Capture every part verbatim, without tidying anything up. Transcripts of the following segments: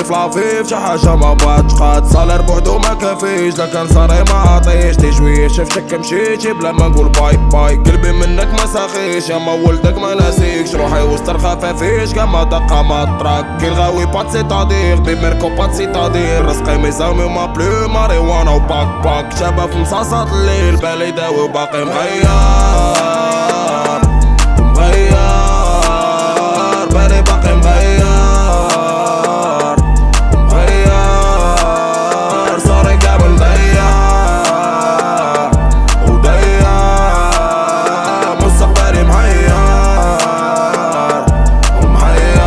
فلافيف شي حاجة ما بغاتش قاد صالير بوحدو ما كافيش لا كان صاري ما عطيش دي شوية شفتك مشيتي بلا ما نقول باي باي قلبي منك ما ساخيش يا ما ولدك ما ناسيكش روحي وسط الخفافيش كما دقة ما تراك كي الغاوي بات سيتادير بميركو بات سيتادير رزقي ميزامي وما بلو ماريوانا وباك باك شابة في مصاصات الليل بالي داوي وباقي مغير مغير بالي باقي مغير مغير صاري كامل ضيع وضيع مستقبلي محير ومحير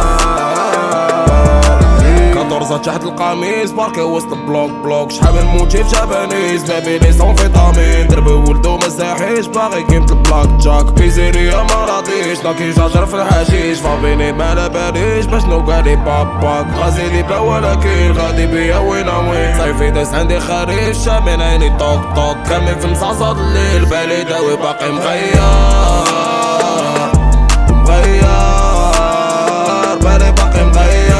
كدرزة تحت القميص باركي وسط البلوك بلوك شحال من موتيف جابانيز بابي لي سون فيتامين دربي ولدو مساحيش باغي كيمة البلاك جاك بيزيريا ما راضيش ناكي شاجر في الحشيش فابيني ما لاباليش باش نوقالي باباك غازيلي بلا ولكن غادي بيا وين وين صيفي داس عندي خريف شامين عيني طوك طوك كامل في مصاصات الليل بالي داوي باقي مغير مغير بالي باقي مغير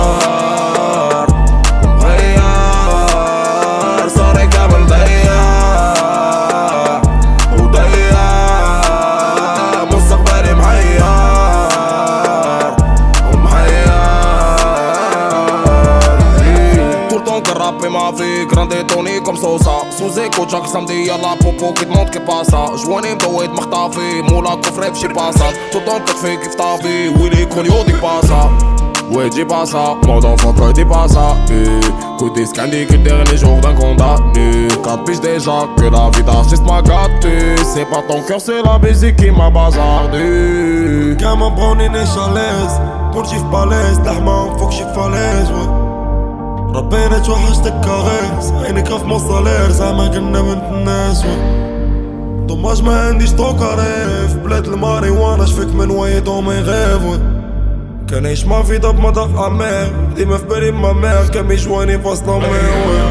رابي ما فيك رانديتوني كوم صوصا سوزي كوتشاك سامدي يلا بوبو كي تموت كي باسا جواني مدويت مختافي مولا كفري فشي باسات توطون كتفي كيف طافي ويلي كوليو دي باسا ويجي باسا مودون فوكو دي باسا Coup disque indique le dernier jour d'un condamné Quatre piges déjà que la vie d'artiste m'a gâté C'est pas ton cœur c'est la musique qui m'a bazardé كاما بروني نيشاليز كون شي فباليز لحمة فوق شي فاليز ربينا توحشتك كاغيز عينك في مصالير زعما كنا بنت الناس دوماج ما عنديش طوكاريف بلاد الماريوانا شفيك من وايد وما يغيب كان يعيش ما في داب مذاق امير ديما في بالي ما مير كامي جواني فاصل امير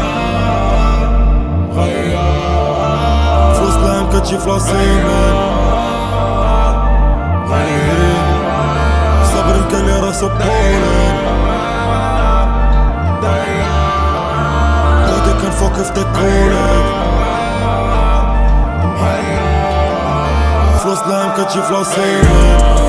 فوز العام كتجي فلاسيمين صبر الكالي راسو بولين فوق في تكونك فلوس لهم كتجي فلاسيمين